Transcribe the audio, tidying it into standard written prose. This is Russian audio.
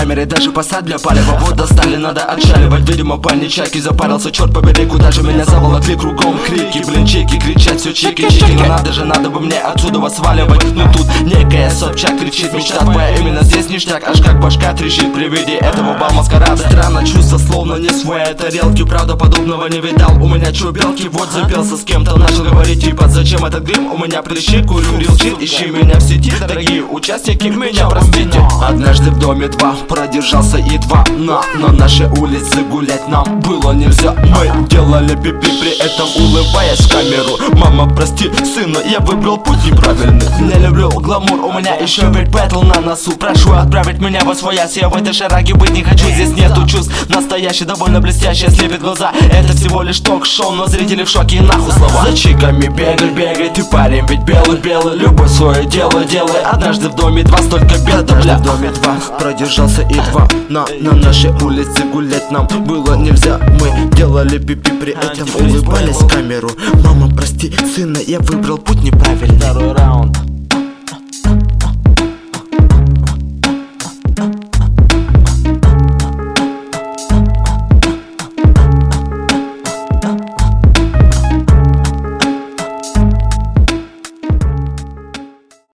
камерой, даже посад для палева. Вот достали, надо отшаливать. Видимо, паничаки запарился, черт побери, куда же меня заволокли. Кругом крики, блин, чики, кричат все чики-чики. Но надо бы мне отсюда сваливать. Но тут некая Собчак кричит, мечта твоя именно здесь ништяк. Аж как башка трещит при виде этого бал-маскарада. Странно, чувство словно не своей тарелки. Правда, подобного не видал, у меня чубелки. Вот запелся с кем-то, начал говорить типа: зачем этот грим, у меня прыщи, курю рилчит. Ищи меня в сети, дорогие участники, меня простите. Однажды в доме 2 продержался едва, но на нашей улице гулять нам было нельзя. Мы делали пипи, при этом улыбаясь в камеру. Мама, прости, сына, я выбрал путь неправильный. Не люблю гламур, у меня еще ведь бэтл на носу. Прошу отправить меня во свояс, я в этой шараге быть не хочу. Здесь нету чувств, настоящий, довольно блестящий, слепит глаза. Это всего лишь ток-шоу, но зрители в шоке и нахуй слова. За чиками бегай, ты парень ведь белый. Любое свое дело делай. Однажды в доме 2 столько бед, бля. В доме 2 продержался едва, на нашей улице гулять нам было нельзя. Мы делали пипи, при этом улыбались в камеру. Мама, прости, сына, я выбрал путь неправильный.